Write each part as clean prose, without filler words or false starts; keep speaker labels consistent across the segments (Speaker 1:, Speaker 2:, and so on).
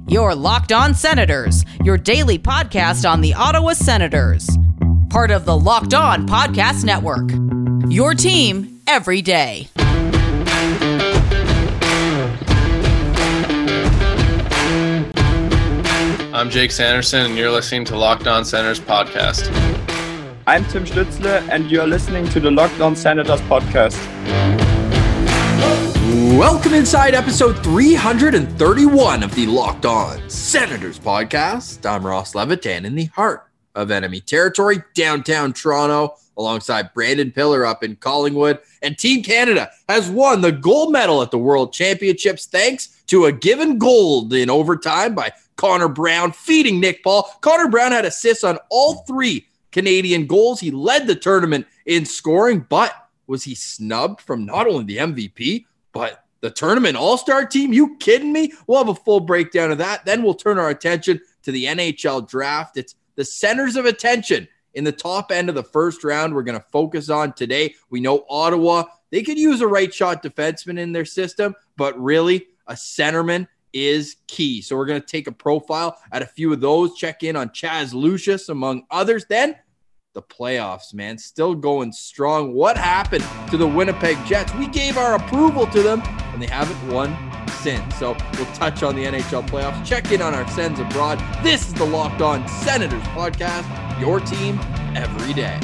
Speaker 1: Your Locked On Senators, your daily podcast on the Ottawa Senators. Part of the Locked On Podcast Network. Your team every day.
Speaker 2: I'm Jake Sanderson, and you're listening to Locked On Senators podcast.
Speaker 3: I'm Tim Stützle, and you're listening to the Locked On Senators podcast.
Speaker 4: Welcome inside episode 331 of the Locked On Senators podcast. I'm Ross Levitan in the heart of enemy territory, downtown Toronto, alongside Brandon Pillar up in Collingwood. And Team Canada has won the gold medal at the World Championships thanks to a given goal in overtime by Connor Brown feeding Nick Paul. Connor Brown had assists on all three Canadian goals. He led the tournament in scoring, but was he snubbed from not only the MVP, but the tournament all-star team? You kidding me? We'll have a full breakdown of that. Then we'll turn our attention to the NHL draft. It's the centers of attention in the top end of the first round we're going to focus on today. We know Ottawa, they could use a right-shot defenseman in their system, but really a centerman is key. So we're going to take a profile at a few of those, check in on Chaz Lucius, among others. Then the playoffs, man, still going strong. What happened to the Winnipeg Jets? We gave our approval to them, and they haven't won since. So we'll touch on the NHL playoffs, check in on our Sens abroad. This is the Locked On Senators podcast, your team every day.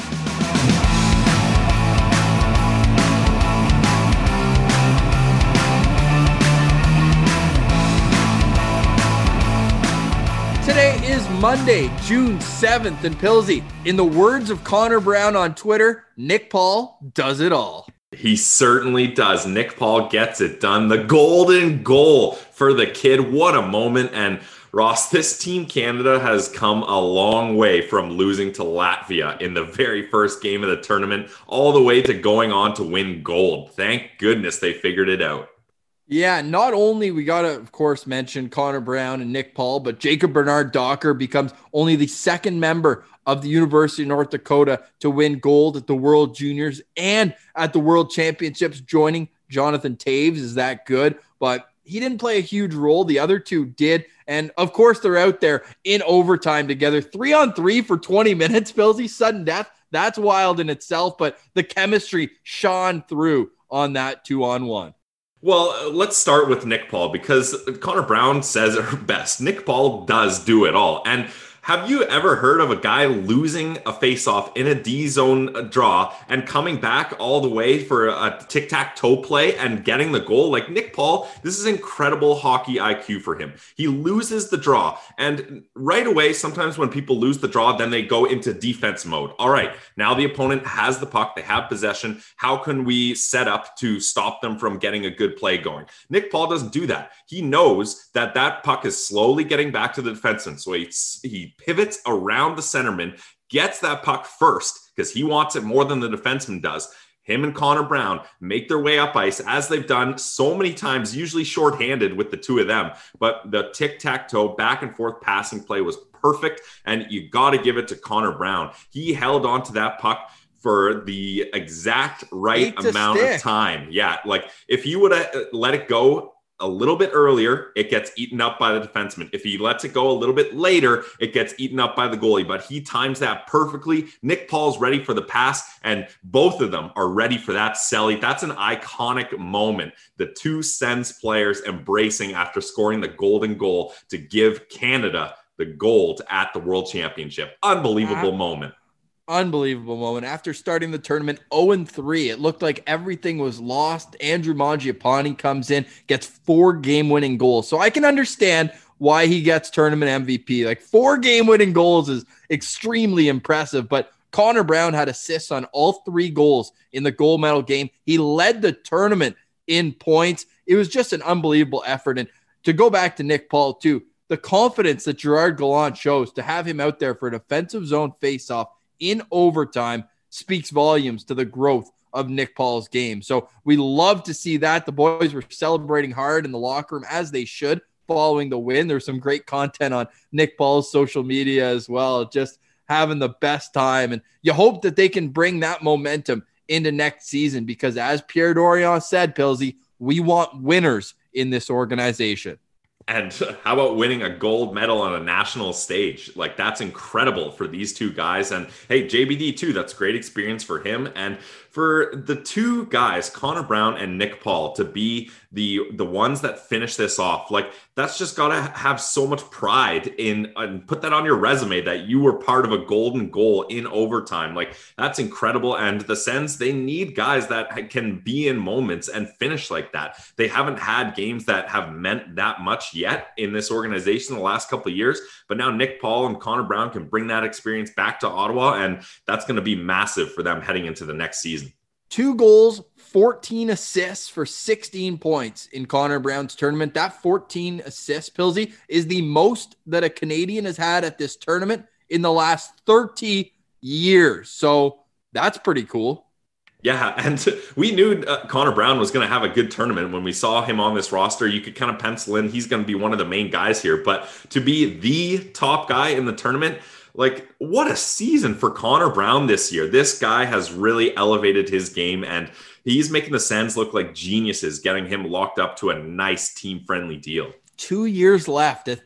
Speaker 4: Today is Monday, June 7th, and Pilsy, in the words of Connor Brown on Twitter, Nick Paul does it all.
Speaker 5: He certainly does. Nick Paul gets it done. The golden goal for the kid. What a moment. And Ross, this Team Canada has come a long way from losing to Latvia in the very first game of the tournament, all the way to going on to win gold. Thank goodness they figured it out.
Speaker 4: Yeah, not only we got to, of course, mention Connor Brown and Nick Paul, but Jacob Bernard-Docker becomes only the second member of the University of North Dakota to win gold at the World Juniors and at the World Championships, joining Jonathan Toews. Is that good? But he didn't play a huge role. The other two did. And, of course, they're out there in overtime together. 3-on-3 for 20 minutes, Pilsy, sudden death. That's wild in itself, but the chemistry shone through on that 2-on-1.
Speaker 5: Well, let's start with Nick Paul, because Connor Brown says it best. Nick Paul does do it all. And have you ever heard of a guy losing a faceoff in a D-zone draw and coming back all the way for a tic-tac-toe play and getting the goal? Like Nick Paul, this is incredible hockey IQ for him. He loses the draw. And right away, sometimes when people lose the draw, then they go into defense mode. All right, now the opponent has the puck. They have possession. How can we set up to stop them from getting a good play going? Nick Paul doesn't do that. He knows that that puck is slowly getting back to the defenseman. So he pivots around the centerman, gets that puck first because he wants it more than the defenseman does. Him and Connor Brown make their way up ice, as they've done so many times, usually shorthanded with the two of them. But the tic-tac-toe back and forth passing play was perfect, and you got to give it to Connor Brown. He held on to that puck for the exact right amount of time. Yeah, like if you would have let it go a little bit earlier, it gets eaten up by the defenseman. If he lets it go a little bit later, it gets eaten up by the goalie. But he times that perfectly. Nick Paul's ready for the pass, and both of them are ready for that celly. That's an iconic moment. The two Sens players embracing after scoring the golden goal to give Canada the gold at the World Championship. Unbelievable moment.
Speaker 4: Unbelievable moment. After starting the tournament 0-3, it looked like everything was lost. Andrew Mangiapane comes in, gets 4 game-winning goals. So I can understand why he gets tournament MVP. Like 4 game-winning goals is extremely impressive, but Connor Brown had assists on all 3 goals in the gold medal game. He led the tournament in points. It was just an unbelievable effort. And to go back to Nick Paul too, the confidence that Gerard Gallant shows to have him out there for a defensive zone faceoff in overtime speaks volumes to the growth of Nick Paul's game. So we love to see that. The boys were celebrating hard in the locker room, as they should, following the win. There's some great content on Nick Paul's social media as well, just having the best time. And you hope that they can bring that momentum into next season, because as Pierre Dorion said, Pilsy, we want winners in this organization.
Speaker 5: And how about winning a gold medal on a national stage? Like, that's incredible for these two guys. And hey, JBD too, that's great experience for him. And for the two guys, Connor Brown and Nick Paul, to be the ones that finish this off, like, that's just got to have so much pride in, and put that on your resume that you were part of a golden goal in overtime. Like, that's incredible. And the Sens, they need guys that can be in moments and finish like that. They haven't had games that have meant that much yet in this organization the last couple of years, but now Nick Paul and Connor Brown can bring that experience back to Ottawa, and that's going to be massive for them heading into the next season.
Speaker 4: 2 goals, 14 assists for 16 points in Connor Brown's tournament. That 14 assists, Pilsy, is the most that a Canadian has had at this tournament in the last 30 years. So that's pretty cool.
Speaker 5: Yeah, and we knew Connor Brown was going to have a good tournament. When we saw him on this roster, you could kind of pencil in he's going to be one of the main guys here. But to be the top guy in the tournament, like, what a season for Connor Brown this year. This guy has really elevated his game, and he's making the Sens look like geniuses, getting him locked up to a nice team-friendly deal.
Speaker 4: 2 years left at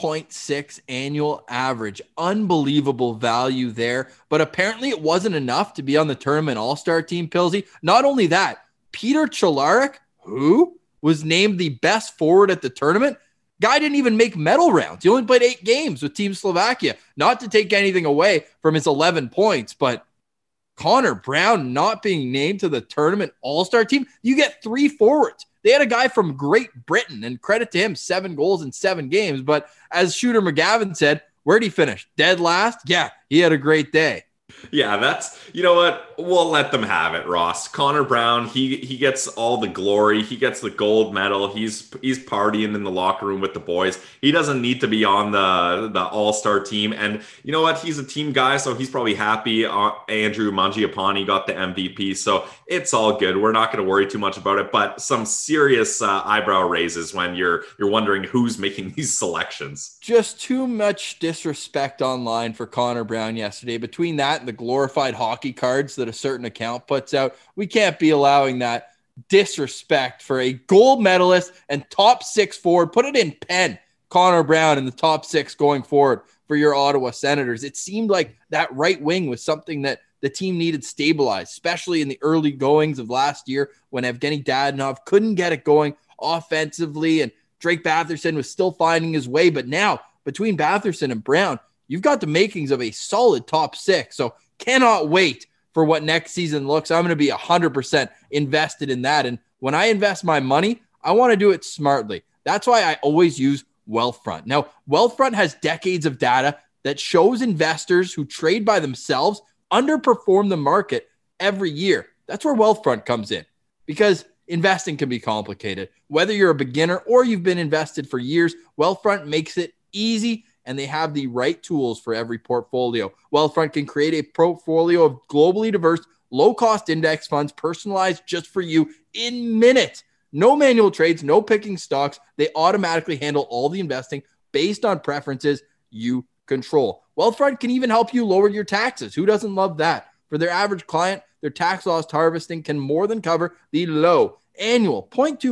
Speaker 4: 3.6 annual average. Unbelievable value there. But apparently it wasn't enough to be on the tournament all-star team, Pilsy. Not only that, Peter Cehlarik, who was named the best forward at the tournament, guy didn't even make medal rounds. He only played 8 games with Team Slovakia. Not to take anything away from his 11 points, but Connor Brown not being named to the tournament all-star team, you get 3 forwards. They had a guy from Great Britain, and credit to him, 7 goals in 7 games. But as Shooter McGavin said, where'd he finish? Dead last? Yeah, he had a great day.
Speaker 5: Yeah, that's, you know what? We'll let them have it, Ross. Connor Brown, he gets all the glory. He gets the gold medal. He's partying in the locker room with the boys. He doesn't need to be on the all-star team. And you know what? He's a team guy, so he's probably happy. Andrew Mangiapane got the MVP, so it's all good. We're not going to worry too much about it, but some serious eyebrow raises when you're wondering who's making these selections.
Speaker 4: Just too much disrespect online for Connor Brown yesterday. Between that and the glorified hockey cards that a certain account puts out, we can't be allowing that disrespect for a gold medalist and top 6 forward. Put it in pen, Connor Brown in the top 6 going forward for your Ottawa Senators. It seemed like that right wing was something that the team needed stabilized, especially in the early goings of last year when Evgeny Dadonov couldn't get it going offensively and Drake Batherson was still finding his way. But now, between Batherson and Brown, you've got the makings of a solid top 6. So cannot wait for what next season looks. I'm going to be 100% invested in that. And when I invest my money, I want to do it smartly. That's why I always use Wealthfront. Now, Wealthfront has decades of data that shows investors who trade by themselves underperform the market every year. That's where Wealthfront comes in, because investing can be complicated. Whether you're a beginner or you've been invested for years, Wealthfront makes it easy, and they have the right tools for every portfolio. Wealthfront can create a portfolio of globally diverse, low-cost index funds personalized just for you in minutes. No manual trades, no picking stocks. They automatically handle all the investing based on preferences you control. Wealthfront can even help you lower your taxes. Who doesn't love that? For their average client, their tax loss harvesting can more than cover the low annual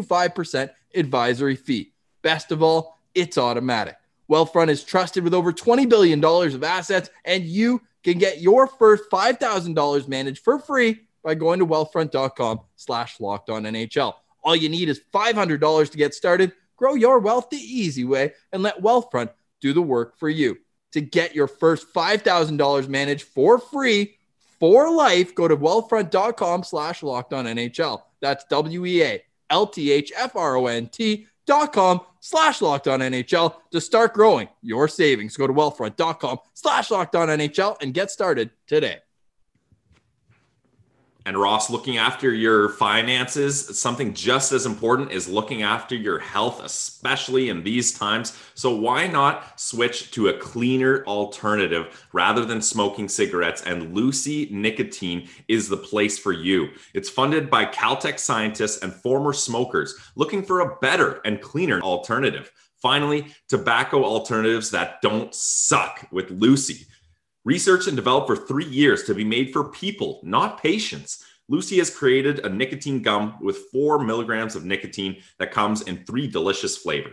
Speaker 4: 0.25% advisory fee. Best of all, it's automatic. Wealthfront is trusted with over $20 billion of assets, and you can get your first $5,000 managed for free by going to wealthfront.com/lockedonnhl. All you need is $500 to get started. Grow your wealth the easy way and let Wealthfront do the work for you. To get your first $5,000 managed for free for life, go to wealthfront.com/lockedonnhl. That's wealthfront.com/lockedonnhl to start growing your savings. Go to wealthfront.com/lockedonnhl and get started today.
Speaker 5: And Ross, looking after your finances, something just as important is looking after your health, especially in these times. So why not switch to a cleaner alternative rather than smoking cigarettes? And Lucy Nicotine is the place for you. It's funded by Caltech scientists and former smokers looking for a better and cleaner alternative. Finally, tobacco alternatives that don't suck with Lucy. Researched and developed for 3 years to be made for people, not patients. Lucy has created a nicotine gum with 4 milligrams of nicotine that comes in 3 delicious flavors.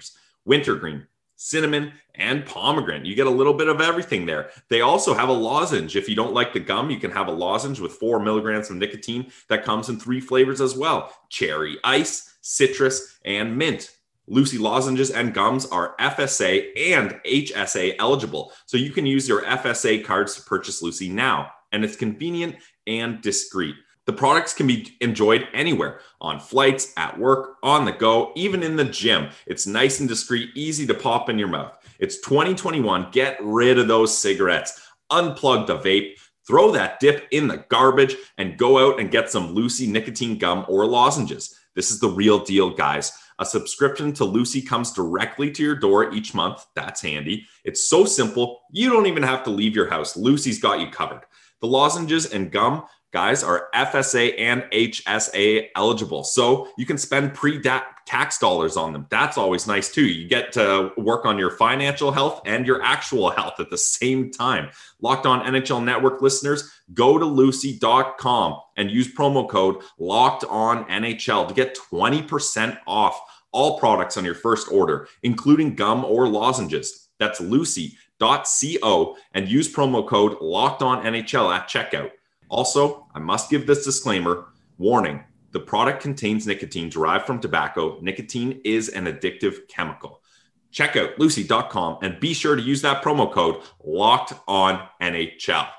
Speaker 5: wintergreen, cinnamon, and pomegranate. You get a little bit of everything there. They also have a lozenge. If you don't like the gum, you can have a lozenge with 4 milligrams of nicotine that comes in 3 flavors as well: cherry, ice, citrus, and mint. Lucy lozenges and gums are FSA and HSA eligible, so you can use your FSA cards to purchase Lucy now, and it's convenient and discreet. The products can be enjoyed anywhere, on flights, at work, on the go, even in the gym. It's nice and discreet, easy to pop in your mouth. It's 2021. Get rid of those cigarettes. Unplug the vape, throw that dip in the garbage, and go out and get some Lucy nicotine gum or lozenges. This is the real deal, guys. A subscription to Lucy comes directly to your door each month. That's handy. It's so simple, you don't even have to leave your house. Lucy's got you covered. The lozenges and gum, guys, are FSA and HSA eligible, so you can spend pre-tax dollars on them. That's always nice too. You get to work on your financial health and your actual health at the same time. Locked On NHL Network listeners, go to lucy.com and use promo code LOCKEDONNHL to get 20% off all products on your first order, including gum or lozenges. That's lucy.co and use promo code LOCKEDONNHL at checkout. Also, I must give this disclaimer. Warning, the product contains nicotine derived from tobacco. Nicotine is an addictive chemical. Check out lucy.com and be sure to use that promo code LOCKEDONNHL.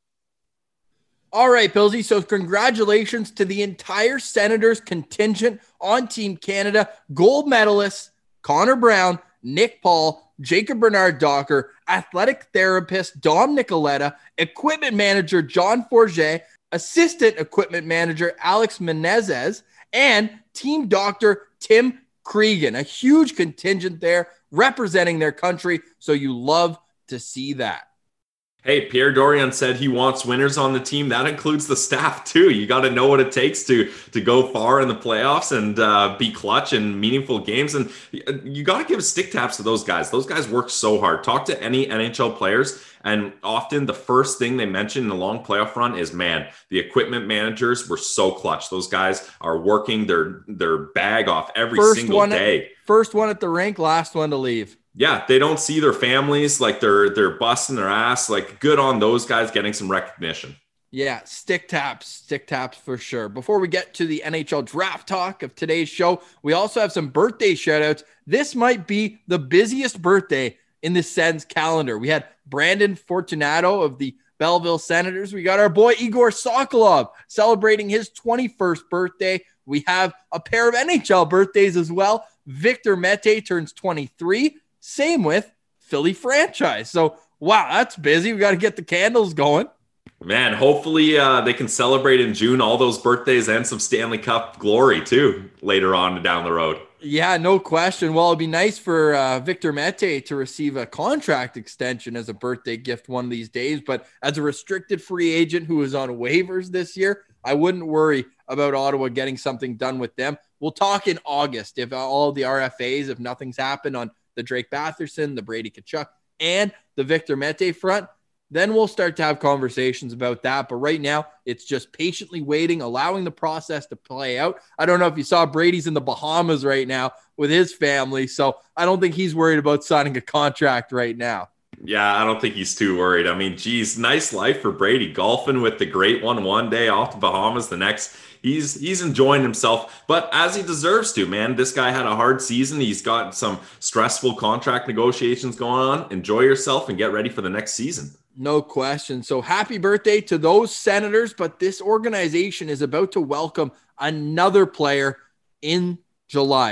Speaker 4: All right, Pillsy. So congratulations to the entire Senators contingent on Team Canada. Gold medalists Connor Brown, Nick Paul, Jacob Bernard-Docker, athletic therapist Dom Nicoletta, equipment manager John Forget, assistant equipment manager Alex Menezes, and team doctor Tim Cregan. A huge contingent there representing their country, so you love to see that.
Speaker 5: Hey, Pierre Dorion said he wants winners on the team. That includes the staff too. You got to know what it takes to go far in the playoffs and be clutch in meaningful games. And you got to give stick taps to those guys. Those guys work so hard. Talk to any NHL players, and often the first thing they mention in the long playoff run is, man, the equipment managers were so clutch. Those guys are working their bag off every single day.
Speaker 4: First one at the rink, last one to leave.
Speaker 5: Yeah, they don't see their families, like they're busting their ass. Like, good on those guys getting some recognition.
Speaker 4: Yeah, stick taps for sure. Before we get to the NHL draft talk of today's show, we also have some birthday shout outs. This might be the busiest birthday in the Sens calendar. We had Brandon Fortunato of the Belleville Senators. We got our boy Igor Sokolov celebrating his 21st birthday. We have a pair of NHL birthdays as well. Victor Mete turns 23. Same with Philly franchise. So, wow, that's busy. We got to get the candles going.
Speaker 5: Man, hopefully they can celebrate in June all those birthdays and some Stanley Cup glory too later on down the road.
Speaker 4: Yeah, no question. Well, it'd be nice for Victor Mete to receive a contract extension as a birthday gift one of these days. But as a restricted free agent who is on waivers this year, I wouldn't worry about Ottawa getting something done with them. We'll talk in August if all the RFAs, if nothing's happened on the Drake Batherson, the Brady Tkachuk, and the Victor Mete front, then we'll start to have conversations about that. But right now, it's just patiently waiting, allowing the process to play out. I don't know if you saw Brady's in the Bahamas right now with his family, so I don't think he's worried about signing a contract right now.
Speaker 5: Yeah, I don't think he's too worried. I mean, geez, nice life for Brady, golfing with the great one day, off to Bahamas the next. He's enjoying himself, but as he deserves to, man. This guy had a hard season. He's got some stressful contract negotiations going on. Enjoy yourself and get ready for the next season.
Speaker 4: No question. So happy birthday to those Senators, but this organization is about to welcome another player in July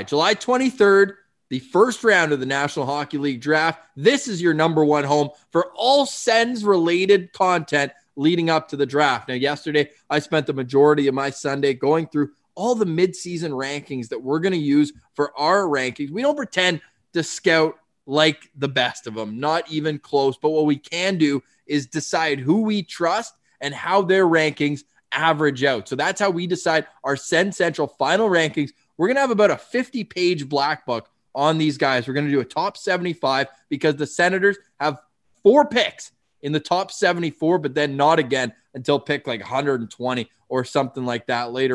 Speaker 4: 23rd, the first round of the National Hockey League draft. This is your number one home for all Sens-related content leading up to the draft. Now, yesterday, I spent the majority of my Sunday going through all the midseason rankings that we're going to use for our rankings. We don't pretend to scout like the best of them, not even close. But what we can do is decide who we trust and how their rankings average out. So that's how we decide our Sens Central final rankings. We're going to have about a 50-page black book on these guys. We're going to do a top 75 because the Senators have 4 picks in the top 74, but then not again until pick like 120 or something like that later on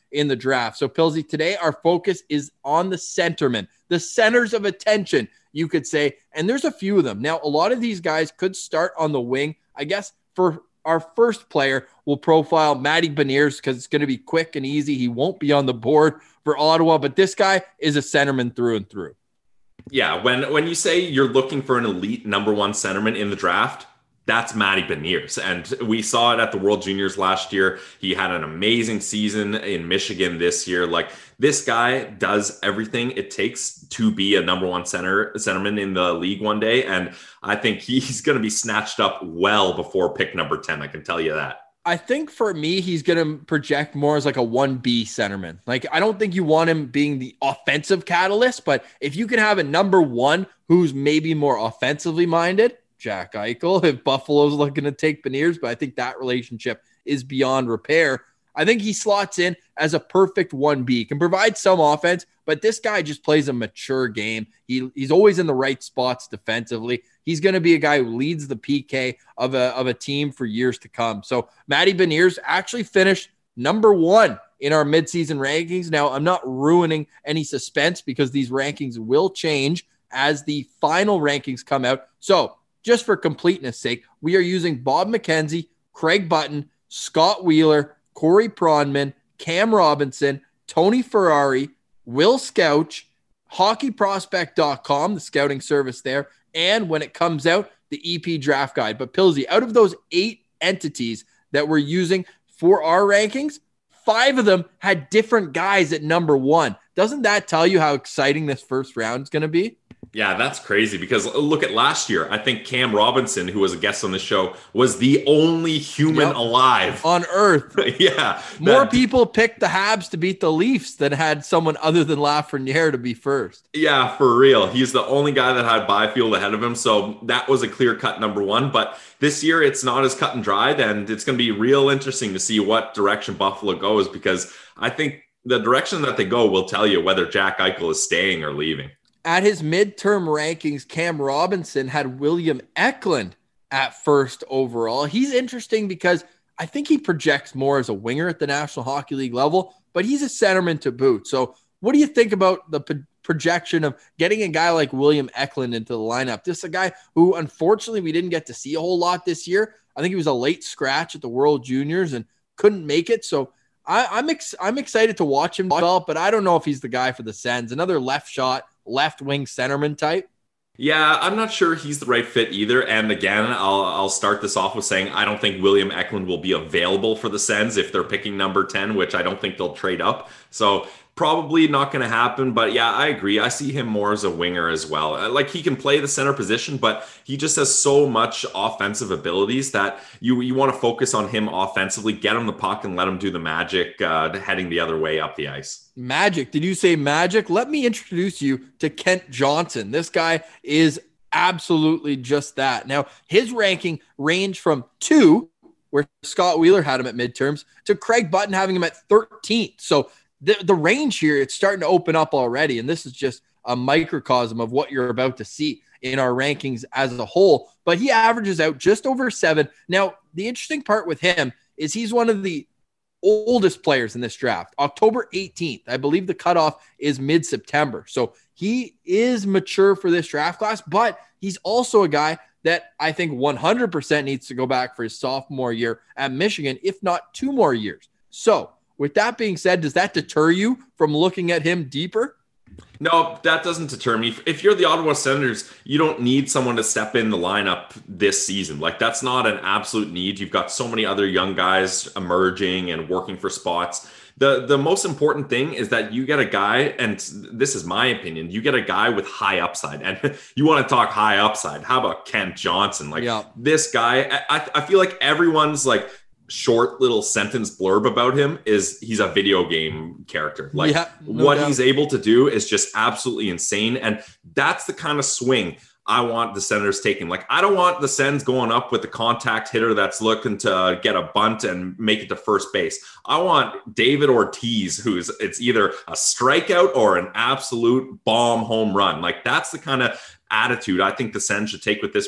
Speaker 4: in the draft. So Pilsy, today our focus is on the centermen, the centers of attention, you could say. And there's a few of them. Now, a lot of these guys could start on the wing. I guess for our first player, we'll profile Matty Beniers because it's going to be quick and easy. He won't be on the board for Ottawa, but this guy is a centerman through and through.
Speaker 5: Yeah, when you say you're looking for an elite number one centerman in the draft, that's Matty Beniers. And we saw it at the World Juniors last year. He had an amazing season in Michigan this year. Like, this guy does everything it takes to be a number one centerman in the league one day. And I think he's going to be snatched up well before pick number 10. I can tell you that.
Speaker 4: I think for me, he's going to project more as like a 1B centerman. Like, I don't think you want him being the offensive catalyst, but if you can have a number one who's maybe more offensively minded, Jack Eichel, if Buffalo's looking to take Beniers, but I think that relationship is beyond repair. I think he slots in as a perfect 1B, can provide some offense, but this guy just plays a mature game. He's always in the right spots defensively. He's going to be a guy who leads the PK of a team for years to come. So Matty Beniers actually finished number one in our midseason rankings. Now, I'm not ruining any suspense because these rankings will change as the final rankings come out. So just for completeness sake, we are using Bob McKenzie, Craig Button, Scott Wheeler, Corey Pronman, Cam Robinson, Tony Ferrari, Will Scouch, hockeyprospect.com, the scouting service there, and when it comes out, the EP draft guide. But Pilsy, out of those 8 entities that we're using for our rankings, 5 of them had different guys at number 1. Doesn't that tell you how exciting this first round is going to be?
Speaker 5: Yeah, that's crazy because look at last year. I think Cam Robinson, who was a guest on the show, was the only human alive
Speaker 4: on Earth.
Speaker 5: Yeah.
Speaker 4: More people picked the Habs to beat the Leafs than had someone other than Lafreniere to be first.
Speaker 5: Yeah, for real. He's the only guy that had Byfield ahead of him. So that was a clear-cut number 1. But this year, it's not as cut and dried, and it's going to be real interesting to see what direction Buffalo goes because I think the direction that they go will tell you whether Jack Eichel is staying or leaving.
Speaker 4: At his midterm rankings, Cam Robinson had William Eklund at first overall. He's interesting because I think he projects more as a winger at the National Hockey League level, but he's a centerman to boot. So what do you think about the projection of getting a guy like William Eklund into the lineup? This is a guy who, unfortunately, we didn't get to see a whole lot this year. I think he was a late scratch at the World Juniors and couldn't make it. So I'm excited to watch him develop, but I don't know if he's the guy for the Sens. Another left shot, left wing centerman type.
Speaker 5: Yeah, I'm not sure he's the right fit either. And again, I'll start this off with saying I don't think William Eklund will be available for the Sens if they're picking number 10, which I don't think they'll trade up. So probably not going to happen. But yeah, I agree. I see him more as a winger as well. Like, he can play the center position, but he just has so much offensive abilities that you want to focus on him offensively, get him the puck and let him do the magic heading the other way up the ice.
Speaker 4: Magic. Did you say magic? Let me introduce you to Kent Johnson. This guy is absolutely just that. Now, his ranking ranged from 2, where Scott Wheeler had him at midterms, to Craig Button having him at 13th. So the range here, it's starting to open up already. And this is just a microcosm of what you're about to see in our rankings as a whole. But he averages out just over 7. Now, the interesting part with him is he's one of the oldest players in this draft. October 18th. I believe the cutoff is mid-September. So he is mature for this draft class, but he's also a guy that I think 100% needs to go back for his sophomore year at Michigan, if not 2 more years. So with that being said, does that deter you from looking at him deeper?
Speaker 5: No, that doesn't deter me. If you're the Ottawa Senators, you don't need someone to step in the lineup this season. Like, that's not an absolute need. You've got so many other young guys emerging and working for spots. The most important thing is that you get a guy, and this is my opinion, you get a guy with high upside. And you want to talk high upside. How about Kent Johnson? Like, This guy, I feel like everyone's like, short little sentence blurb about him is he's a video game character. Like, what he's able to do is just absolutely insane. And that's the kind of swing I want the Senators taking. Like, I don't want the Sens going up with the contact hitter that's looking to get a bunt and make it to first base. I want David Ortiz, it's either a strikeout or an absolute bomb home run. Like, that's the kind of attitude I think the Sens should take with this pick.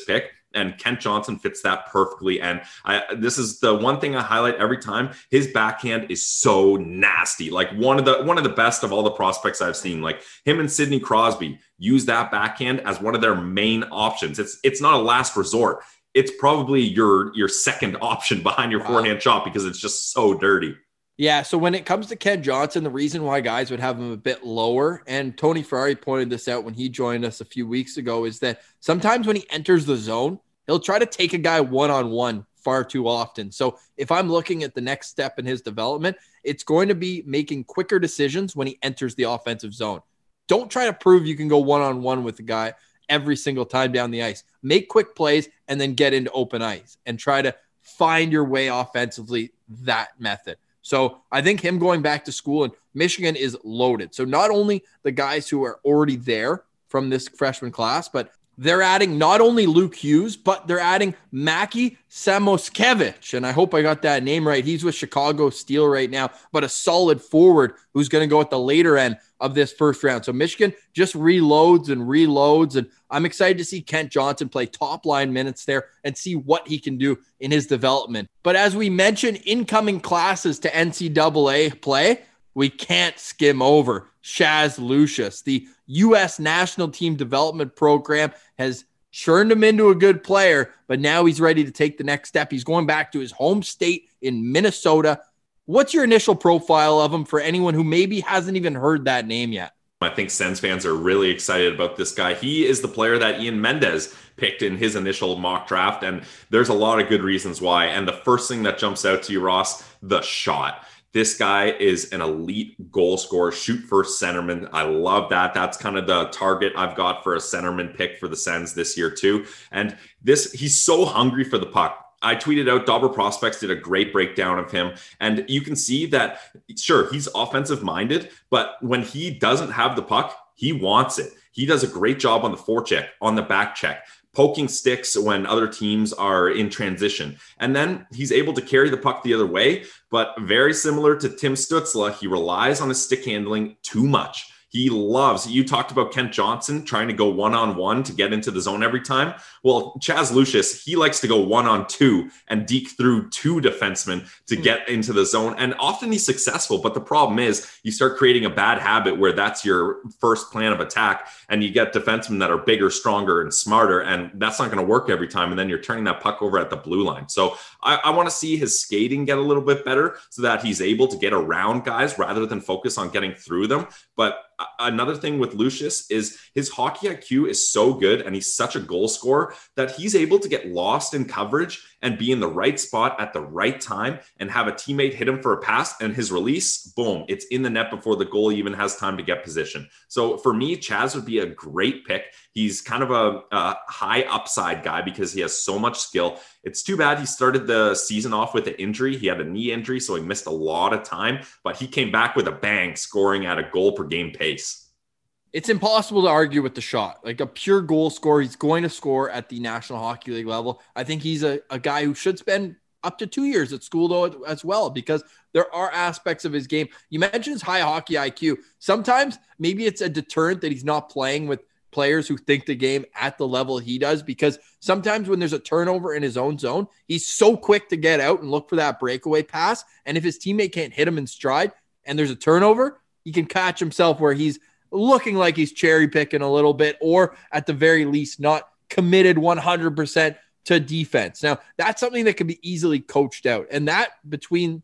Speaker 5: And Kent Johnson fits that perfectly. And this is the one thing I highlight every time. His backhand is so nasty. Like one of the best of all the prospects I've seen. Like him and Sidney Crosby use that backhand as one of their main options. It's not a last resort. It's probably your second option behind your forehand shot because it's just so dirty.
Speaker 4: Yeah, so when it comes to Kent Johnson, the reason why guys would have him a bit lower, and Tony Ferrari pointed this out when he joined us a few weeks ago, is that sometimes when he enters the zone, he'll try to take a guy one-on-one far too often. So if I'm looking at the next step in his development, it's going to be making quicker decisions when he enters the offensive zone. Don't try to prove you can go one-on-one with the guy every single time down the ice. Make quick plays and then get into open ice and try to find your way offensively that method. So I think him going back to school in Michigan is loaded. So not only the guys who are already there from this freshman class, but they're adding not only Luke Hughes, but they're adding Maki Samoskevich. And I hope I got that name right. He's with Chicago Steel right now, but a solid forward who's going to go at the later end of this first round. So Michigan just reloads. And I'm excited to see Kent Johnson play top line minutes there and see what he can do in his development. But as we mentioned, incoming classes to NCAA play, we can't skim over Chaz Lucius. The U.S. national team development program has churned him into a good player, but now he's ready to take the next step. He's going back to his home state in Minnesota. What's your initial profile of him for anyone who maybe hasn't even heard that name yet?
Speaker 5: I think Sens fans are really excited about this guy. He is the player that Ian Mendez picked in his initial mock draft, and there's a lot of good reasons why. And the first thing that jumps out to you, Ross, the shot. This guy is an elite goal scorer, shoot first centerman. I love that. That's kind of the target I've got for a centerman pick for the Sens this year too. And he's so hungry for the puck. I tweeted out, Dobber Prospects did a great breakdown of him. And you can see that, sure, he's offensive minded, but when he doesn't have the puck, he wants it. He does a great job on the forecheck, on the back check, poking sticks when other teams are in transition. And then he's able to carry the puck the other way, but very similar to Tim Stützle, he relies on his stick handling too much. He loves, you talked about Kent Johnson trying to go one-on-one to get into the zone every time. Well, Chaz Lucius, he likes to go one-on-two and deke through two defensemen to get into the zone. And often he's successful, but the problem is you start creating a bad habit where that's your first plan of attack and you get defensemen that are bigger, stronger, and smarter. And that's not going to work every time. And then you're turning that puck over at the blue line. So I want to see his skating get a little bit better so that he's able to get around guys rather than focus on getting through them. But another thing with Lucius is his hockey IQ is so good and he's such a goal scorer that he's able to get lost in coverage and be in the right spot at the right time and have a teammate hit him for a pass and his release, boom, it's in the net before the goalie even has time to get position. So for me, Chaz would be a great pick. He's kind of a high upside guy because he has so much skill. It's too bad he started the season off with an injury. He had a knee injury, so he missed a lot of time, but he came back with a bang, scoring at a goal per game pace.
Speaker 4: It's impossible to argue with the shot. Like a pure goal scorer, he's going to score at the National Hockey League level. I think he's a guy who should spend up to 2 years at school though as well, because there are aspects of his game. You mentioned his high hockey IQ. Sometimes maybe it's a deterrent that he's not playing with players who think the game at the level he does, because sometimes when there's a turnover in his own zone, he's so quick to get out and look for that breakaway pass. And if his teammate can't hit him in stride and there's a turnover, he can catch himself where he's looking like he's cherry picking a little bit, or at the very least not committed 100% to defense. Now that's something that can be easily coached out. And that between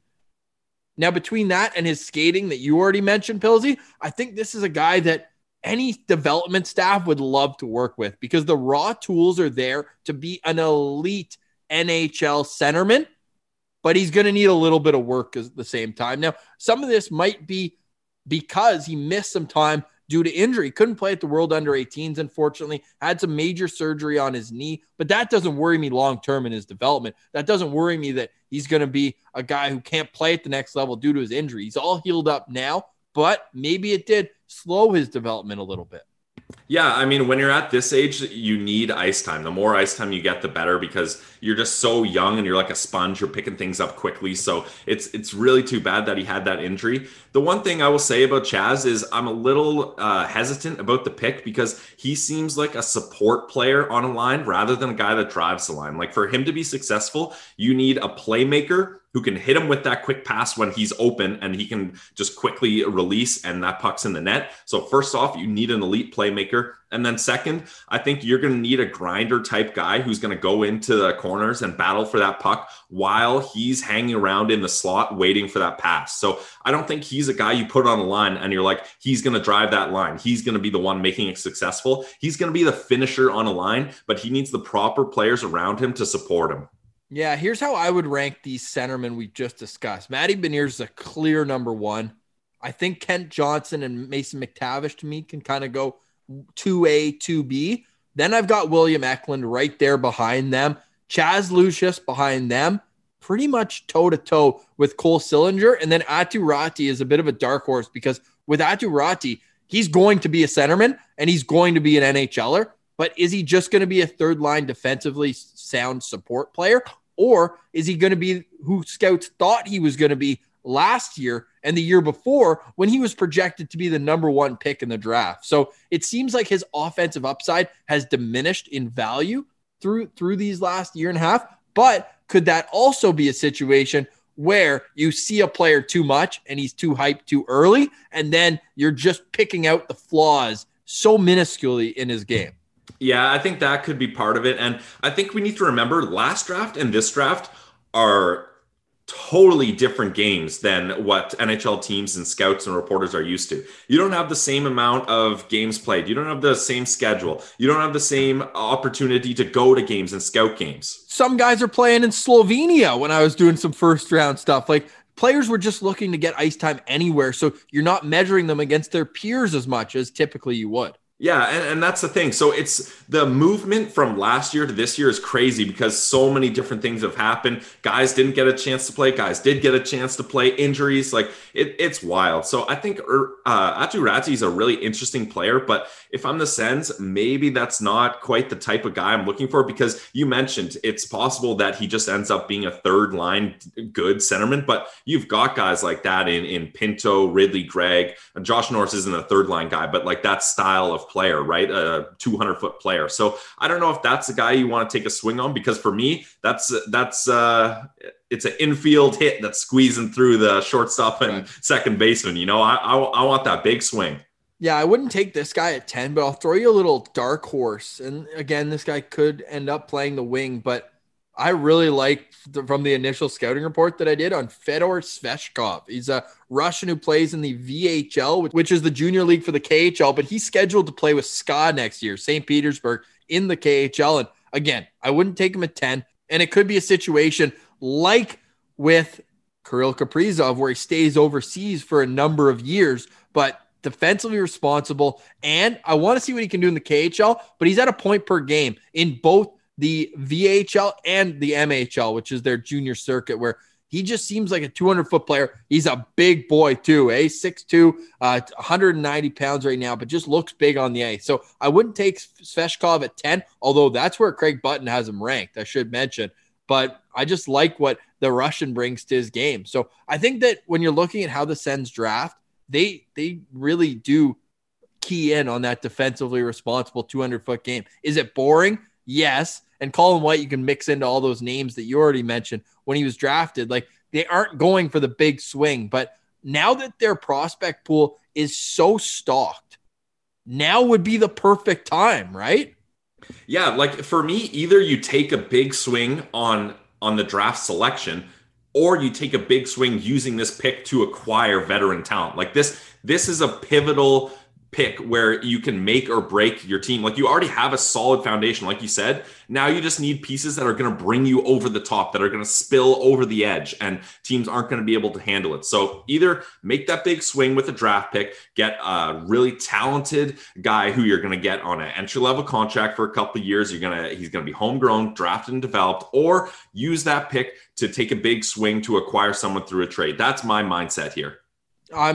Speaker 4: that and his skating that you already mentioned, Pilsy, I think this is a guy that any development staff would love to work with because the raw tools are there to be an elite NHL centerman, but he's going to need a little bit of work at the same time. Now, some of this might be because he missed some time due to injury. Couldn't play at the World Under-18s, unfortunately. Had some major surgery on his knee, but that doesn't worry me long-term in his development. That doesn't worry me that he's going to be a guy who can't play at the next level due to his injury. He's all healed up now, but maybe it did slow his development a little bit.
Speaker 5: Yeah, I mean, when you're at this age, you need ice time. The more ice time you get, the better, because you're just so young and you're like a sponge. You're picking things up quickly. So it's really too bad that he had that injury. The one thing I will say about Chaz is I'm a little hesitant about the pick because he seems like a support player on a line rather than a guy that drives the line. Like, for him to be successful, you need a playmaker who can hit him with that quick pass when he's open and he can just quickly release and that puck's in the net. So first off, you need an elite playmaker. And then second, I think you're going to need a grinder type guy who's going to go into the corners and battle for that puck while he's hanging around in the slot waiting for that pass. So I don't think he's a guy you put on a line and you're like, he's going to drive that line. He's going to be the one making it successful. He's going to be the finisher on a line, but he needs the proper players around him to support him.
Speaker 4: Yeah, here's how I would rank these centermen we just discussed. Matty Beniers is a clear number one. I think Kent Johnson and Mason McTavish to me can kind of go 2A, 2B. Then I've got William Eklund right there behind them. Chaz Lucius behind them, pretty much toe-to-toe with Cole Sillinger. And then Aatu Ratti is a bit of a dark horse because with Aatu Ratti, he's going to be a centerman and he's going to be an NHLer. But is he just going to be a third-line defensively sound support player? Or is he going to be who scouts thought he was going to be last year and the year before when he was projected to be the number one pick in the draft? So it seems like his offensive upside has diminished in value through these last year and a half. But could that also be a situation where you see a player too much and he's too hyped too early, and then you're just picking out the flaws so minusculely in his game?
Speaker 5: Yeah, I think that could be part of it. And I think we need to remember last draft and this draft are totally different games than what NHL teams and scouts and reporters are used to. You don't have the same amount of games played. You don't have the same schedule. You don't have the same opportunity to go to games and scout games.
Speaker 4: Some guys are playing in Slovenia when I was doing some first round stuff. Like, players were just looking to get ice time anywhere. So you're not measuring them against their peers as much as typically you would.
Speaker 5: Yeah, and that's the thing. So it's the movement from last year to this year is crazy because so many different things have happened. Guys didn't get a chance to play. Guys did get a chance to play. Injuries, like it's wild. So I think Aatu Ratti is a really interesting player, but if I'm the Sens, maybe that's not quite the type of guy I'm looking for, because you mentioned it's possible that he just ends up being a third line good centerman, but you've got guys like that in Pinto, Ridley, Gregg. Josh Norris isn't a third line guy, but like that style of player, right? A 200-foot player. So I don't know if that's the guy you want to take a swing on, because for me, it's an infield hit that's squeezing through the shortstop and second baseman. You know, I want that big swing.
Speaker 4: Yeah, I wouldn't take this guy at 10, but I'll throw you a little dark horse. And again, this guy could end up playing the wing, but I really like from the initial scouting report that I did on Fedor Sveshkov. He's a Russian who plays in the VHL, which is the junior league for the KHL, but he's scheduled to play with SKA next year, St. Petersburg, in the KHL. And again, I wouldn't take him at 10. And it could be a situation like with Kirill Kaprizov, where he stays overseas for a number of years, but defensively responsible. And I want to see what he can do in the KHL, but he's at a point per game in both the VHL and the MHL, which is their junior circuit, where he just seems like a 200-foot player. He's a big boy too, 6'2", 190 pounds right now, but just looks big on the ice. So I wouldn't take Sveshkov at 10, although that's where Craig Button has him ranked, I should mention. But I just like what the Russian brings to his game. So I think that when you're looking at how the Sens draft, they really do key in on that defensively responsible 200-foot game. Is it boring? Yes. And Colin White, you can mix into all those names that you already mentioned when he was drafted. Like, they aren't going for the big swing, but now that their prospect pool is so stocked, now would be the perfect time, right?
Speaker 5: Yeah, like for me, either you take a big swing on the draft selection, or you take a big swing using this pick to acquire veteran talent. Like this is a pivotal pick where you can make or break your team. Like, you already have a solid foundation, like you said. Now you just need pieces that are going to bring you over the top, that are going to spill over the edge, and teams aren't going to be able to handle it. So either make that big swing with a draft pick, get a really talented guy who you're going to get on an entry-level contract for a couple of years. He's going to be homegrown, drafted and developed, or use that pick to take a big swing to acquire someone through a trade. That's my mindset here.
Speaker 4: I'm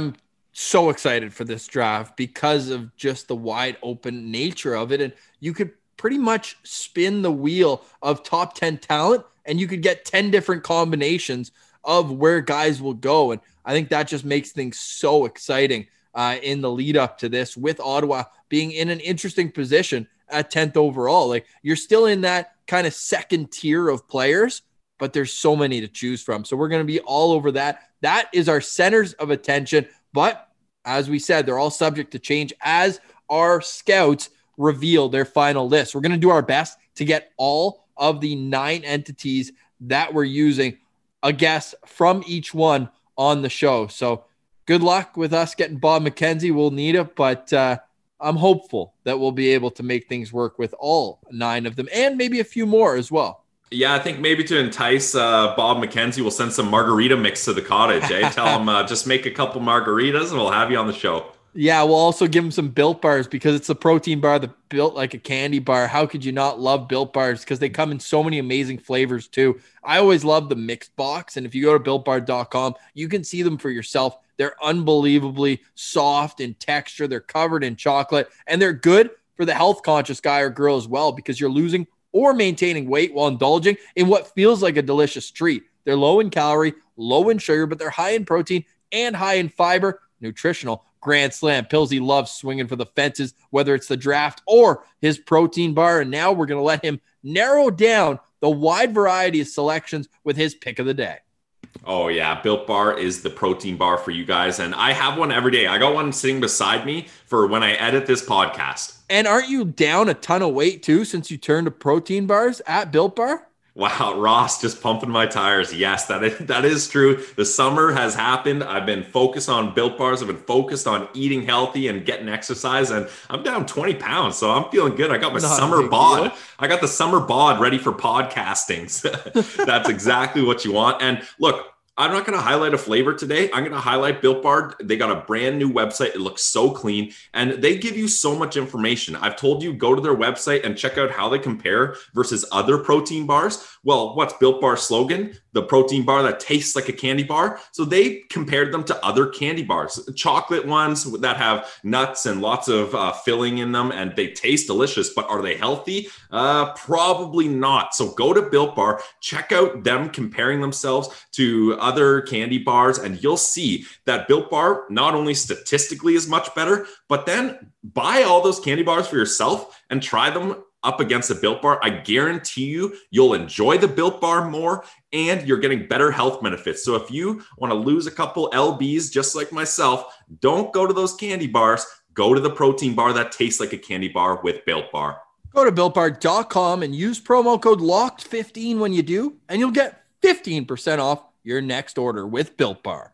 Speaker 4: so excited for this draft because of just the wide open nature of it. And you could pretty much spin the wheel of top 10 talent and you could get 10 different combinations of where guys will go. And I think that just makes things so exciting in the lead up to this, with Ottawa being in an interesting position at 10th overall. Like, you're still in that kind of second tier of players, but there's so many to choose from. So we're going to be all over that. That is our centers of attention. But as we said, they're all subject to change as our scouts reveal their final list. We're going to do our best to get all of the 9 entities that we're using a guest from each one on the show. So good luck with us getting Bob McKenzie. We'll need it, but I'm hopeful that we'll be able to make things work with all 9 of them and maybe a few more as well.
Speaker 5: Yeah, I think maybe to entice Bob McKenzie, we'll send some margarita mix to the cottage. Tell him just make a couple margaritas and we'll have you on the show.
Speaker 4: Yeah, we'll also give him some Built Bars because it's a protein bar that built like a candy bar. How could you not love Built Bars? Because they come in so many amazing flavors too. I always love the mixed box. And if you go to BuiltBar.com, you can see them for yourself. They're unbelievably soft in texture. They're covered in chocolate. And they're good for the health conscious guy or girl as well, because you're losing or maintaining weight while indulging in what feels like a delicious treat. They're low in calorie, low in sugar, but they're high in protein and high in fiber. Nutritional. Grand slam. Pillsy loves swinging for the fences, whether it's the draft or his protein bar. And now we're going to let him narrow down the wide variety of selections with his pick of the day.
Speaker 5: Oh, yeah. Built Bar is the protein bar for you guys. And I have one every day. I got one sitting beside me for when I edit this podcast.
Speaker 4: And aren't you down a ton of weight too since you turned to protein bars at Built Bar?
Speaker 5: Wow, Ross just pumping my tires. Yes, that is true. The summer has happened. I've been focused on Built Bars. I've been focused on eating healthy and getting exercise, and I'm down 20 pounds, so I'm feeling good. I got my summer bod. I got the summer bod ready for podcasting. That's exactly what you want. And look, I'm not going to highlight a flavor today. I'm going to highlight Built Bar. They got a brand new website. It looks so clean, and they give you so much information. I've told you, go to their website and check out how they compare versus other protein bars. Well, what's Built Bar's slogan? The protein bar that tastes like a candy bar. So they compared them to other candy bars, chocolate ones that have nuts and lots of filling in them, and they taste delicious, but are they healthy? Probably not. So go to Built Bar, check out them comparing themselves to other candy bars, and you'll see that Built Bar not only statistically is much better, but then buy all those candy bars for yourself and try them up against a Built Bar. I guarantee you'll enjoy the Built Bar more, and you're getting better health benefits. So if you want to lose a couple LBs just like myself, don't go to those candy bars. Go to the protein bar that tastes like a candy bar with Built Bar.
Speaker 4: Go to BuiltBar.com and use promo code LOCKED15 when you do, and you'll get 15% off your next order with Built Bar.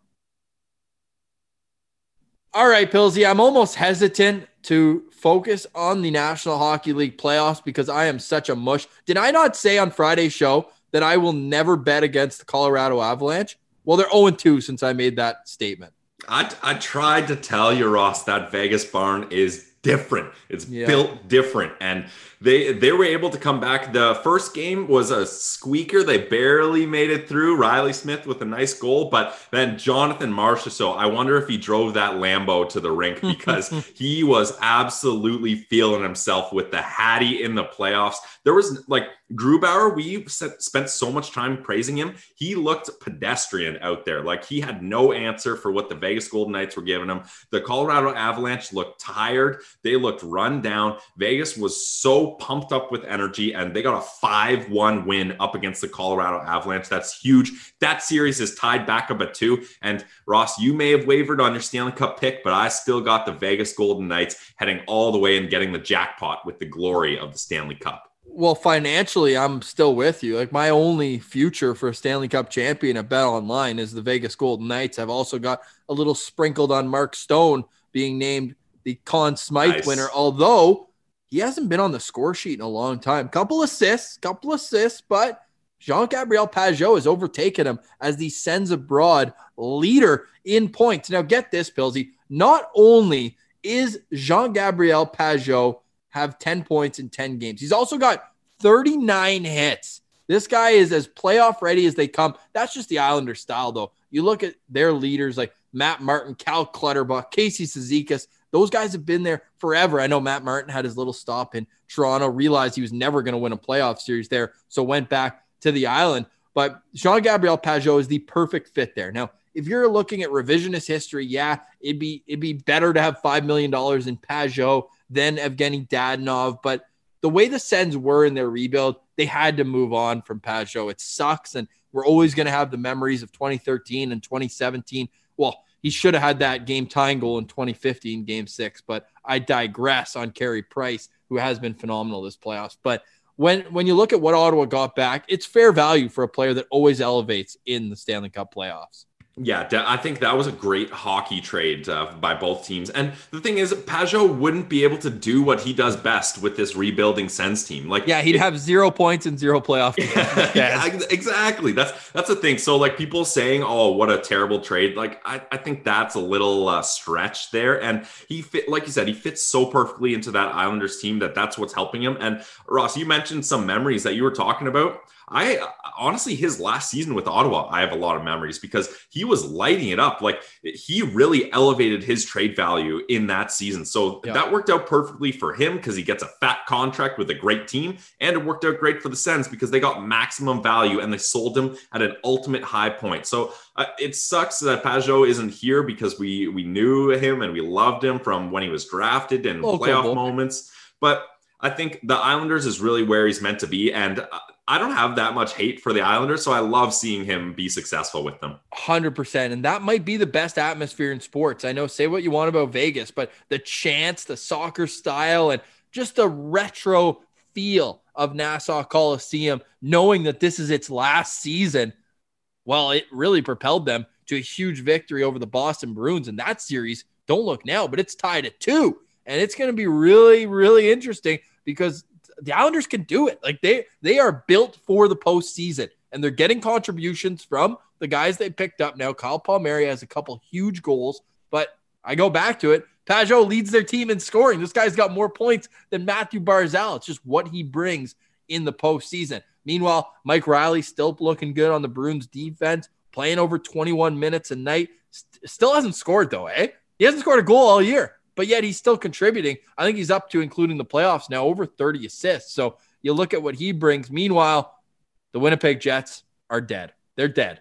Speaker 4: All right, Pillsy, I'm almost hesitant to focus on the National Hockey League playoffs because I am such a mush. Did I not say on Friday's show that I will never bet against the Colorado Avalanche? Well, they're 0-2 since I made that statement.
Speaker 5: I tried to tell you, Ross, that Vegas barn is different. It's built different. And they were able to come back. The first game was a squeaker. They barely made it through. Riley Smith with a nice goal, but then Jonathan Marchessault, I wonder if he drove that Lambo to the rink because he was absolutely feeling himself with the Hattie in the playoffs. There was like Grubauer, we spent so much time praising him. He looked pedestrian out there. Like he had no answer for what the Vegas Golden Knights were giving him. The Colorado Avalanche looked tired. They looked run down. Vegas was so pumped up with energy, and they got a 5-1 win up against the Colorado Avalanche. That's huge. That series is tied back up at 2. And Ross, you may have wavered on your Stanley Cup pick, but I still got the Vegas Golden Knights heading all the way and getting the jackpot with the glory of the Stanley Cup.
Speaker 4: Well, financially, I'm still with you. Like my only future for a Stanley Cup champion at BetOnline is the Vegas Golden Knights. I've also got a little sprinkled on Mark Stone being named the Conn Smythe winner, although he hasn't been on the score sheet in a long time. Couple assists, but Jean-Gabriel Pageau has overtaken him as the Sens abroad leader in points. Now get this, Pillsy. Not only is Jean-Gabriel Pageau have 10 points in 10 games, he's also got 39 hits. This guy is as playoff ready as they come. That's just the Islanders style, though. You look at their leaders like Matt Martin, Cal Clutterbuck, Casey Cizikas. Those guys have been there forever. I know Matt Martin had his little stop in Toronto, realized he was never going to win a playoff series there, so went back to the island. But Jean-Gabriel Pageau is the perfect fit there. Now, if you're looking at revisionist history, yeah, it'd be better to have $5 million in Pageau than Evgeny Dadonov. But the way the Sens were in their rebuild, they had to move on from Pageau. It sucks, and we're always going to have the memories of 2013 and 2017. Well, he should have had that game-tying goal in 2015, Game 6, but I digress on Carey Price, who has been phenomenal this playoffs. But when you look at what Ottawa got back, it's fair value for a player that always elevates in the Stanley Cup playoffs.
Speaker 5: Yeah, I think that was a great hockey trade by both teams. And the thing is, Pageau wouldn't be able to do what he does best with this rebuilding Sens team.
Speaker 4: He'd have 0 points and 0 playoff games.
Speaker 5: Yeah, exactly. That's the thing. So people saying, "Oh, what a terrible trade!" I think that's a little stretch there. And he fit, like you said, he fits so perfectly into that Islanders team that's what's helping him. And Ross, you mentioned some memories that you were talking about. I honestly, his last season with Ottawa, I have a lot of memories because he was lighting it up. He really elevated his trade value in that season. So that worked out perfectly for him because he gets a fat contract with a great team. And it worked out great for the Sens because they got maximum value and they sold him at an ultimate high point. So it sucks that Pageau isn't here because we knew him and we loved him from when he was drafted and playoff moments. But I think the Islanders is really where he's meant to be. And I don't have that much hate for the Islanders, so I love seeing him be successful with them.
Speaker 4: 100%. And that might be the best atmosphere in sports. I know, say what you want about Vegas, but the chants, the soccer style, and just the retro feel of Nassau Coliseum, knowing that this is its last season, well, it really propelled them to a huge victory over the Boston Bruins. And that series, don't look now, but it's tied at 2. And it's going to be really, really interesting because the Islanders can do it. They are built for the postseason, and they're getting contributions from the guys they picked up now. Kyle Palmieri has a couple huge goals, but I go back to it. Pageau leads their team in scoring. This guy's got more points than Matthew Barzal. It's just what he brings in the postseason. Meanwhile, Mike Riley's still looking good on the Bruins defense, playing over 21 minutes a night. Still hasn't scored though, eh? He hasn't scored a goal all year. But yet he's still contributing. I think he's up to, including the playoffs now, over 30 assists. So you look at what he brings. Meanwhile, the Winnipeg Jets are dead. They're dead.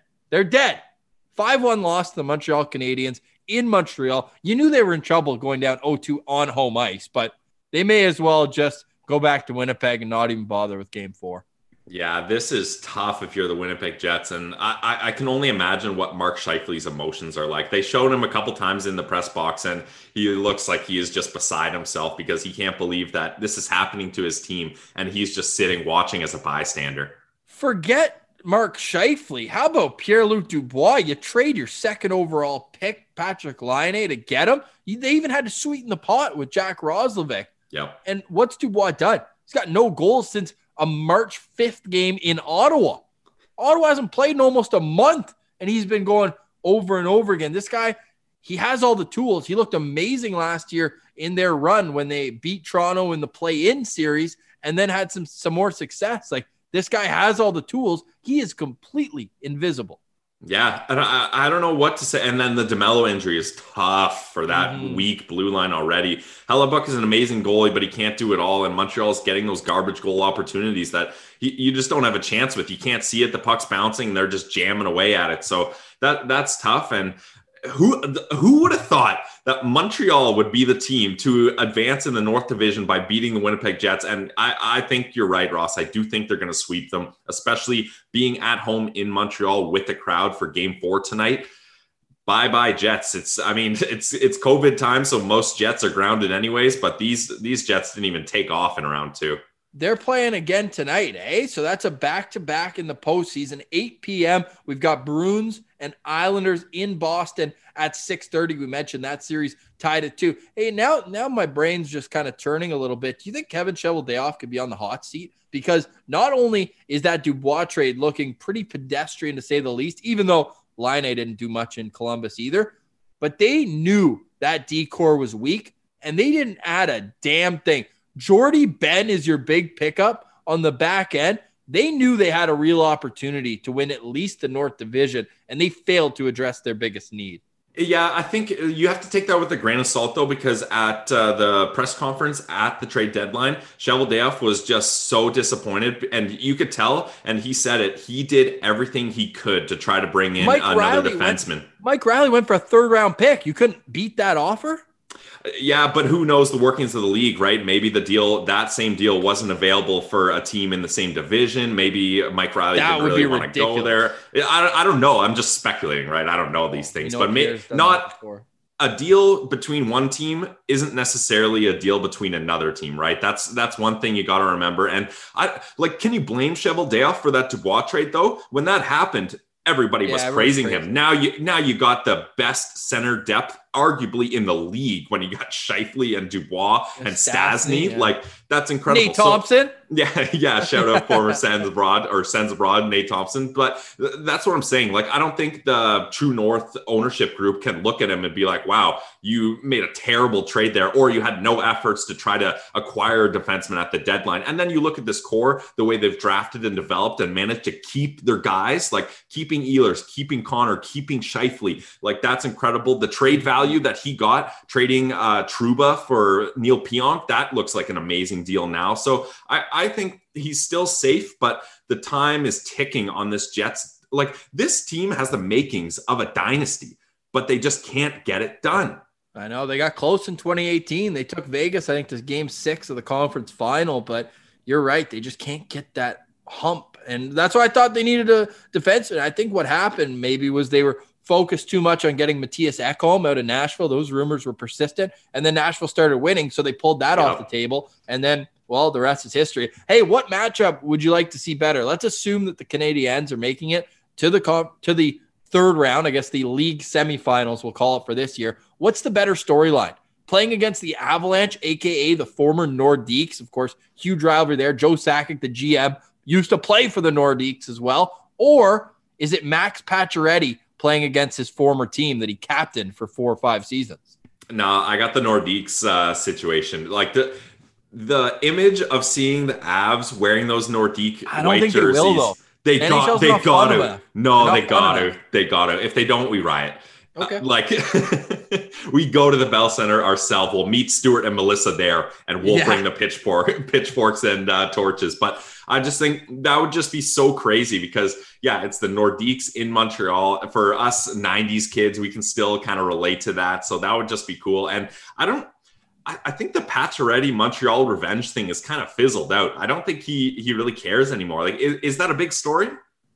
Speaker 4: 5-1 loss to the Montreal Canadiens in Montreal. You knew they were in trouble going down 0-2 on home ice, but they may as well just go back to Winnipeg and not even bother with Game 4.
Speaker 5: Yeah, this is tough if you're the Winnipeg Jets, and I can only imagine what Mark Scheifele's emotions are like. They showed him a couple times in the press box, and he looks like he is just beside himself because he can't believe that this is happening to his team, and he's just sitting watching as a bystander.
Speaker 4: Forget Mark Scheifele. How about Pierre-Luc Dubois? You trade your second overall pick, Patrick Laine, to get him. They even had to sweeten the pot with Jack Roslovic.
Speaker 5: Yep.
Speaker 4: And what's Dubois done? He's got no goals since a March 5th game in Ottawa. Ottawa hasn't played in almost a month, and he's been going over and over again. This guy, he has all the tools. He looked amazing last year in their run when they beat Toronto in the play-in series and then had some more success. This guy has all the tools. He is completely invisible.
Speaker 5: Yeah, and I don't know what to say. And then the DeMello injury is tough for that weak blue line already. Hellebuck is an amazing goalie, but he can't do it all. And Montreal's getting those garbage goal opportunities that you just don't have a chance with. You can't see it. The puck's bouncing. They're just jamming away at it. So that's tough. And who would have thought that Montreal would be the team to advance in the North Division by beating the Winnipeg Jets? And I think you're right, Ross. I do think they're going to sweep them, especially being at home in Montreal with the crowd for Game 4 tonight. Bye-bye Jets. It's COVID time, so most Jets are grounded anyways, but these Jets didn't even take off in round 2.
Speaker 4: They're playing again tonight, eh? So that's a back-to-back in the postseason. 8 p.m. We've got Bruins and Islanders in Boston at 6:30. We mentioned that series tied at 2. Hey, now my brain's just kind of turning a little bit. Do you think Kevin Cheveldayoff could be on the hot seat? Because not only is that Dubois trade looking pretty pedestrian to say the least, even though Laine didn't do much in Columbus either, but they knew that D-core was weak, and they didn't add a damn thing. Jordy Ben is your big pickup on the back end. They knew they had a real opportunity to win at least the North Division, and they failed to address their biggest need.
Speaker 5: Yeah, I think you have to take that with a grain of salt, though, because at the press conference at the trade deadline, Cheveldayoff was just so disappointed, and you could tell, and he said it, he did everything he could to try to bring in another defenseman.
Speaker 4: Mike Riley went for a third-round pick. You couldn't beat that offer?
Speaker 5: Yeah, but who knows the workings of the league, right? Maybe that same deal wasn't available for a team in the same division. Maybe Mike Riley didn't really want to go there. I don't know. I'm just speculating, right? I don't know these things, but not a deal between one team isn't necessarily a deal between another team, right? That's one thing you got to remember. And can you blame Cheveldayoff for that Dubois trade though? When that happened, everybody was praising him. Now you got the best center depth arguably in the league when you got Scheifele and Dubois and Stastny. Yeah. Like, that's incredible.
Speaker 4: Nate Thompson.
Speaker 5: Shout out former Sens Abroad, Nate Thompson. But that's what I'm saying. Like, I don't think the True North ownership group can look at him and be like, wow, you made a terrible trade there, or you had no efforts to try to acquire a defenseman at the deadline. And then you look at this core, the way they've drafted and developed and managed to keep their guys, like keeping Ehlers, keeping Connor, keeping Scheifele. Like, that's incredible. The trade value that he got trading Trouba for Neil Pionk, that looks like an amazing deal now. So I think he's still safe, but the time is ticking on this Jets. Like, this team has the makings of a dynasty, but they just can't get it done.
Speaker 4: I know they got close in 2018. They took Vegas, I think, to game 6 of the conference final, but you're right. They just can't get that hump. And that's why I thought they needed a defenseman. I think what happened maybe was they were focused too much on getting Matthias Ekholm out of Nashville. Those rumors were persistent. And then Nashville started winning, so they pulled that off the table. And then, well, the rest is history. Hey, what matchup would you like to see better? Let's assume that the Canadiens are making it to the third round, I guess the league semifinals, we'll call it for this year. What's the better storyline? Playing against the Avalanche, a.k.a. the former Nordiques, of course, huge rivalry there. Joe Sakic, the GM, used to play for the Nordiques as well. Or is it Max Pacioretty playing against his former team that he captained for 4 or 5 seasons?
Speaker 5: No, I got the Nordiques situation. Like, the image of seeing the Avs wearing those Nordique white jerseys. They will, though. They got to. No, they got to. They got to. If they don't, we riot. Okay. We go to the Bell Center ourselves. We'll meet Stuart and Melissa there, and we'll bring the pitchforks and torches. But I just think that would just be so crazy because, it's the Nordiques in Montreal. For us 90s kids, we can still kind of relate to that. So that would just be cool. And I think the Pacioretty Montreal revenge thing is kind of fizzled out. I don't think he really cares anymore. Like, is that a big story?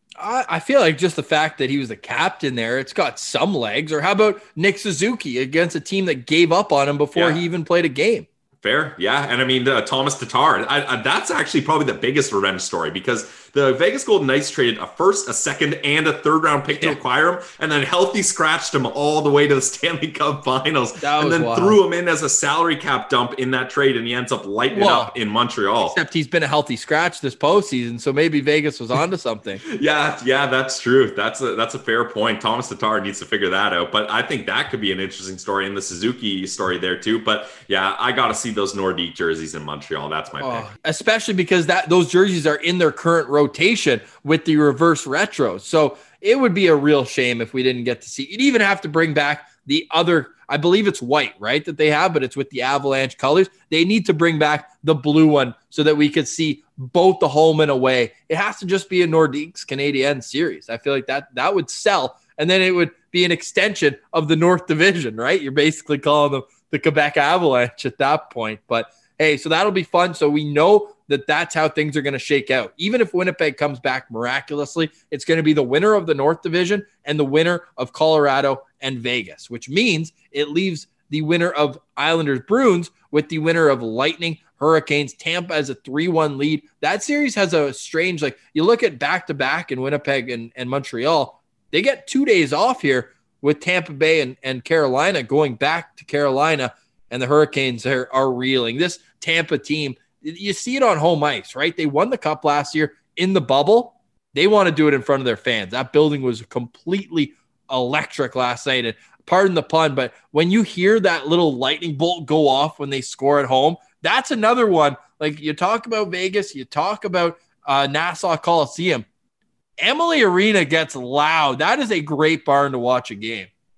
Speaker 4: I feel like just the fact that he was the captain there, it's got some legs. Or how about Nick Suzuki against a team that gave up on him before he even played a game?
Speaker 5: Fair. Yeah. And I mean, Thomas Tatar, that's actually probably the biggest revenge story because the Vegas Golden Knights traded a first, a second, and a third round pick to acquire him, and then healthy scratched him all the way to the Stanley Cup Finals, and then threw him in as a salary cap dump in that trade, and he ends up lighting it up in Montreal.
Speaker 4: Except he's been a healthy scratch this postseason, so maybe Vegas was onto something.
Speaker 5: Yeah, that's true. That's a fair point. Thomas Tatar needs to figure that out, but I think that could be an interesting story in the Suzuki story there too. But yeah, I got to see those Nordique jerseys in Montreal. That's my pick.
Speaker 4: Especially because those jerseys are in their current rotation with the reverse retro. So it would be a real shame if we didn't get to see. You'd even have to bring back the other, I believe it's white, right, that they have, but it's with the Avalanche colors. They need to bring back the blue one so that we could see both the home and away. It has to just be a Nordiques Canadiens series. I feel like that would sell. And then it would be an extension of the North Division, right? You're basically calling them the Quebec Avalanche at that point. But hey, so that'll be fun. So we know that's how things are going to shake out. Even if Winnipeg comes back miraculously, it's going to be the winner of the North Division and the winner of Colorado and Vegas, which means it leaves the winner of Islanders Bruins with the winner of Lightning Hurricanes. Tampa has a 3-1 lead. That series has a strange, you look at back-to-back in Winnipeg and Montreal, they get 2 days off here with Tampa Bay and Carolina going back to Carolina, and the Hurricanes are reeling. This Tampa team, you see it on home ice, right? They won the Cup last year in the bubble. They want to do it in front of their fans. That building was completely electric last night. And pardon the pun, but when you hear that little lightning bolt go off when they score at home, that's another one. Like, you talk about Vegas, you talk about Nassau Coliseum. Emily Arena gets loud. That is a great barn to watch a game.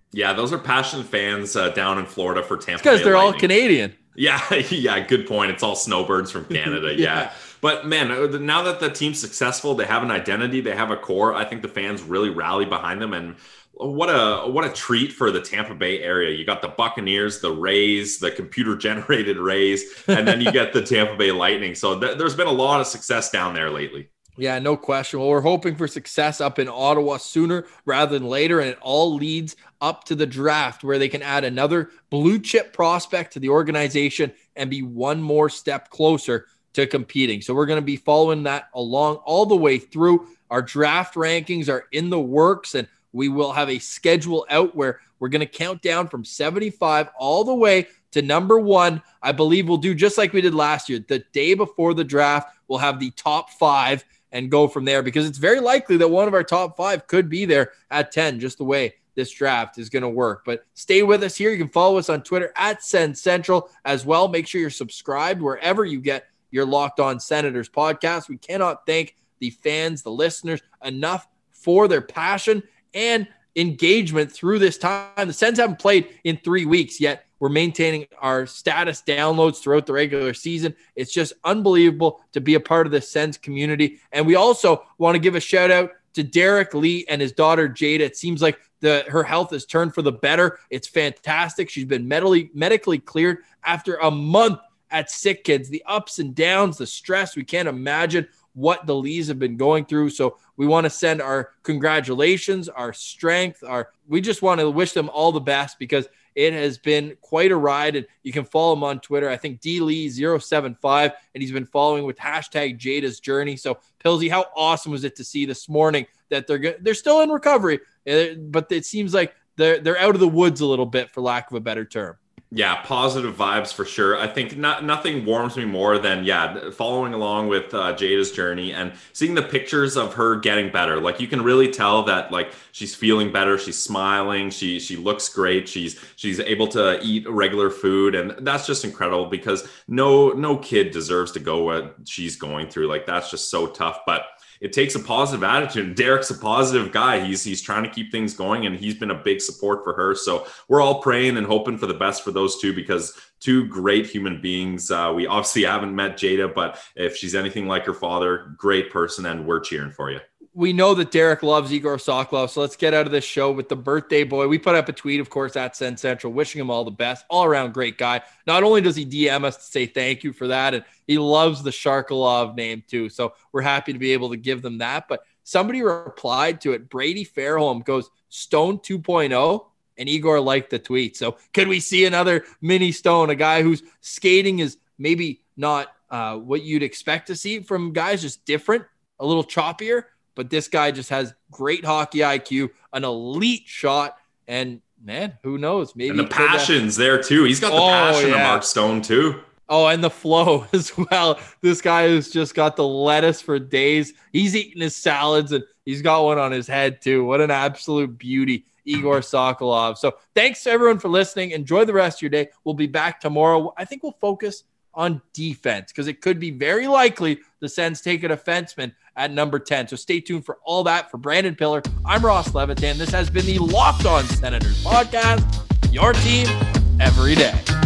Speaker 5: Yeah, those are passionate fans down in Florida for Tampa Bay
Speaker 4: Because they're all
Speaker 5: Lightning.
Speaker 4: Canadian.
Speaker 5: Yeah, good point. It's all snowbirds from Canada. Yeah. But man, now that the team's successful, they have an identity, they have a core. I think the fans really rally behind them, and what a treat for the Tampa Bay area. You got the Buccaneers, the Rays, the computer-generated Rays, and then you get the Tampa Bay Lightning. So there's been a lot of success down there lately.
Speaker 4: Yeah, no question. Well, we're hoping for success up in Ottawa sooner rather than later, and it all leads up to the draft where they can add another blue chip prospect to the organization and be one more step closer to competing. So we're going to be following that along all the way through. Our draft rankings are in the works, and we will have a schedule out where we're going to count down from 75 all the way to number 1. I believe we'll do just like we did last year. The day before the draft, we'll have the top 5 and go from there, because it's very likely that one of our top 5 could be there at 10, just the way this draft is going to work. But stay with us here. You can follow us on Twitter at Send Central as well. Make sure you're subscribed wherever you get your Locked On Senators podcast. We cannot thank the fans, the listeners enough for their passion and engagement through this time. The Sens haven't played in 3 weeks yet. We're maintaining our status downloads throughout the regular season. It's just unbelievable to be a part of the Sens community. And we also want to give a shout out to Derek Lee and his daughter Jada. It seems like her health has turned for the better. It's fantastic. She's been medically cleared after a month at Sick Kids. The ups and downs, the stress, we can't imagine what the Lees have been going through. So we want to send our congratulations, our strength, we just want to wish them all the best, because it has been quite a ride. And you can follow him on Twitter. I think DLee075, and he's been following with hashtag Jada's Journey. So Pilsy, how awesome was it to see this morning that they're still in recovery, but it seems like they're out of the woods a little bit, for lack of a better term.
Speaker 5: Yeah, positive vibes for sure. I think nothing warms me more than, following along with Jada's journey and seeing the pictures of her getting better. Like, you can really tell that, like, she's feeling better. She's smiling. She looks great. She's able to eat regular food. And that's just incredible, because no kid deserves to go what she's going through. Like, that's just so tough. But it takes a positive attitude. Derek's a positive guy. He's trying to keep things going, and he's been a big support for her. So we're all praying and hoping for the best for those two, because two great human beings. We obviously haven't met Jada, but if she's anything like her father, great person, and we're cheering for you.
Speaker 4: We know that Derek loves Igor Sokolov, so let's get out of this show with the birthday boy. We put up a tweet, of course, at Send Central, wishing him all the best. All-around great guy. Not only does he DM us to say thank you for that, and he loves the Sharkalov name too, so we're happy to be able to give them that. But somebody replied to it. Brady Fairholm goes, Stone 2.0, and Igor liked the tweet. So could we see another mini Stone, a guy whose skating is maybe not what you'd expect to see from guys, just different, a little choppier? But this guy just has great hockey IQ, an elite shot, and man, who knows? Maybe
Speaker 5: and the passion's there too. He's got the passion of Mark Stone too.
Speaker 4: Oh, and the flow as well. This guy who's just got the lettuce for days. He's eating his salads, and he's got one on his head too. What an absolute beauty, Igor Sokolov. So thanks to everyone for listening. Enjoy the rest of your day. We'll be back tomorrow. I think we'll focus on defense, because it could be very likely the Sens take a defenseman at number 10. So stay tuned for all that. For Brandon Pillar, I'm Ross Levitan. This has been the Locked On Senators podcast, your team every day.